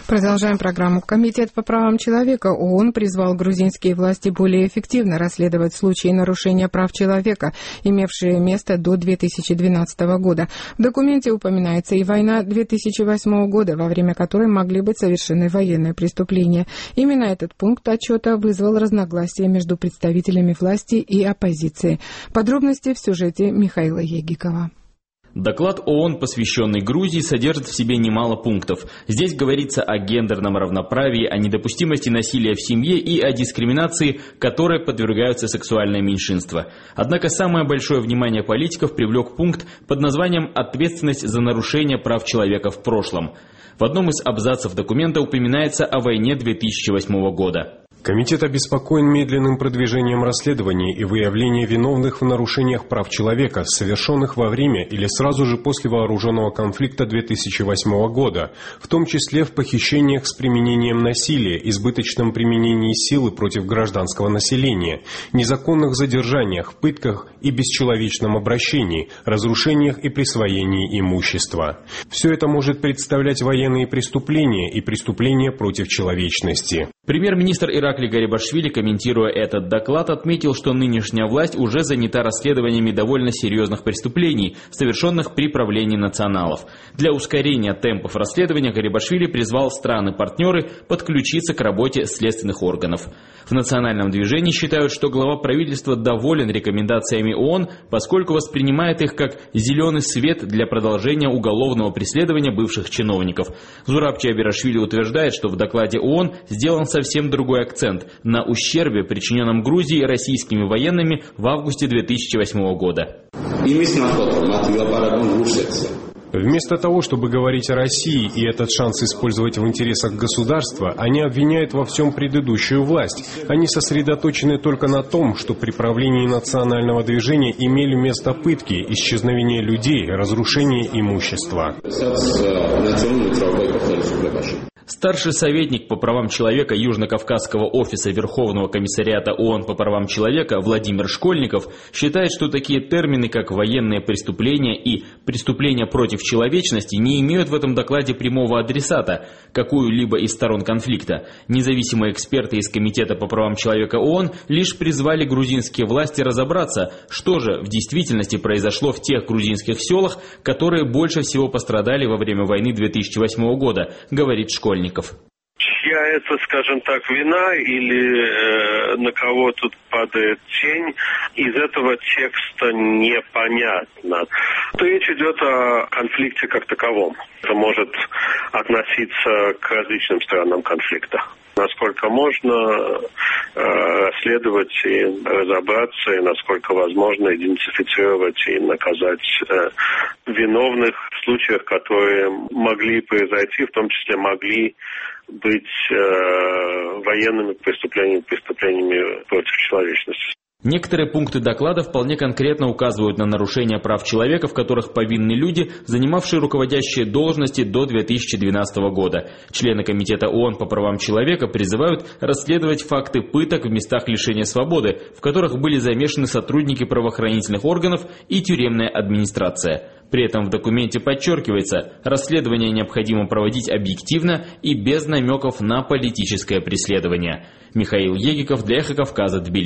Продолжаем программу. Комитет по правам человека ООН призвал грузинские власти более эффективно расследовать случаи нарушения прав человека, имевшие место до 2012 года. В документе упоминается и война 2008 года, во время которой могли быть совершены военные преступления. Именно этот пункт отчета вызвал разногласия между представителями власти и оппозиции. Подробности в сюжете Михаила Егикова. Доклад ООН, посвященный Грузии, содержит в себе немало пунктов. Здесь говорится о гендерном равноправии, о недопустимости насилия в семье и о дискриминации, которой подвергаются сексуальные меньшинства. Однако самое большое внимание политиков привлек пункт под названием «Ответственность за нарушение прав человека в прошлом». В одном из абзацев документа упоминается о войне 2008 года. Комитет обеспокоен медленным продвижением расследований и выявления виновных в нарушениях прав человека, совершенных во время или сразу же после вооруженного конфликта 2008 года, в том числе в похищениях с применением насилия, избыточном применении силы против гражданского населения, незаконных задержаниях, пытках и бесчеловечном обращении, разрушениях и присвоении имущества. Все это может представлять военные преступления и преступления против человечности. Премьер-министр Ираклий Гарибашвили, комментируя этот доклад, отметил, что нынешняя власть уже занята расследованиями довольно серьезных преступлений, совершенных при правлении националов. Для ускорения темпов расследования Гарибашвили призвал страны-партнеры подключиться к работе следственных органов. В национальном движении считают, что глава правительства доволен рекомендациями ООН, поскольку воспринимает их как зеленый свет для продолжения уголовного преследования бывших чиновников. Зураб Чайберашвили утверждает, что в докладе ООН сделан совсем другой акцент на ущербе, причиненном Грузии российскими военными в августе 2008 года. Вместо того, чтобы говорить о России и этот шанс использовать в интересах государства, они обвиняют во всем предыдущую власть. Они сосредоточены только на том, что при правлении национального движения имели место пытки, исчезновение людей, разрушение имущества. Старший советник по правам человека Южно-Кавказского офиса Верховного комиссариата ООН по правам человека Владимир Школьников считает, что такие термины, как военные преступления и преступления против человечности, не имеют в этом докладе прямого адресата какую-либо из сторон конфликта. Независимые эксперты из Комитета по правам человека ООН лишь призвали грузинские власти разобраться, что же в действительности произошло в тех грузинских селах, которые больше всего пострадали во время войны 2008 года, говорит Школьников. Чья это, скажем так, вина или на кого тут падает тень, из этого текста непонятно. Речь идет о конфликте как таковом. Это может относиться к различным сторонам конфликта. Насколько можно расследовать и разобраться, и насколько возможно идентифицировать и наказать виновных в случаях, которые могли произойти, в том числе могли быть военными преступлениями против человечности. Некоторые пункты доклада вполне конкретно указывают на нарушения прав человека, в которых повинны люди, занимавшие руководящие должности до 2012 года. Члены Комитета ООН по правам человека призывают расследовать факты пыток в местах лишения свободы, в которых были замешаны сотрудники правоохранительных органов и тюремная администрация. При этом в документе подчеркивается, расследование необходимо проводить объективно и без намеков на политическое преследование. Михаил Егиков для Эхо Кавказа, Тбилиси.